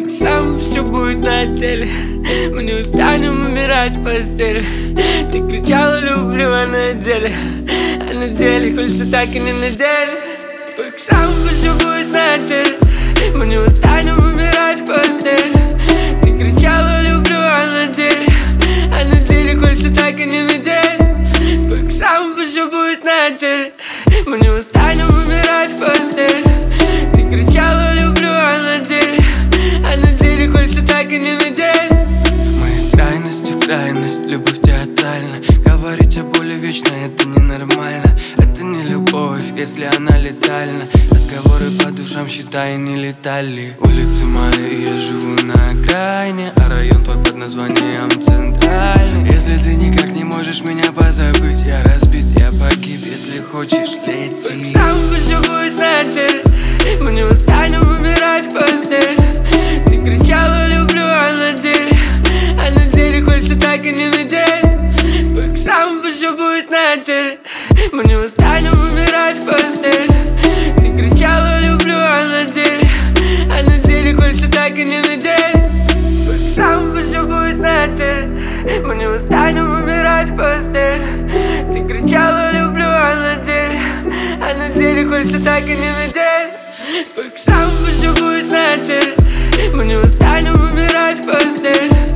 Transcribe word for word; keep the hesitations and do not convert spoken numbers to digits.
Сколько шрамов еще будет на теле, мы не устанем умирать в постели. Ты кричала люблю, а на деле, а на деле кольца так и не надели. Сколько шрамов еще будет на теле, мы не устанем умирать в постели. Ты кричала люблю, а на деле, а на деле кольца так и не надели. Сколько шрамов еще будет на теле, мы не устанем умирать в постели. Ты кричала люблю, а на деле, а на деле кольца так и не надели. Мы из крайности в крайность, любовь театральна. Говорить о боли вечно, это ненормально. Это не любовь, если она летальна. Разговоры по душам, считай, не летали. Улицы мои, и я живу на окраине, а район твой под названием Центральный. Если ты никак не можешь меня позабыть, я разбит, я погиб, если хочешь, лети. Сам еще будет на теле, мы не устанем умирать в постели. Ты кричала люблю, а на деле, а на деле кольца так и не надели. Сколько шрамов еще будет на теле, мы не устанем умирать в постели. Ты кричала люблю, а на деле, а на деле кольца так и не надели. Сколько шрамов еще будет на теле, мы не устанем умирать в постели. Ты кричала люблю, а на деле, а на деле кольца так и не надели. Сколько шрамов еще будет на теле, мы не устанем умирать в постели.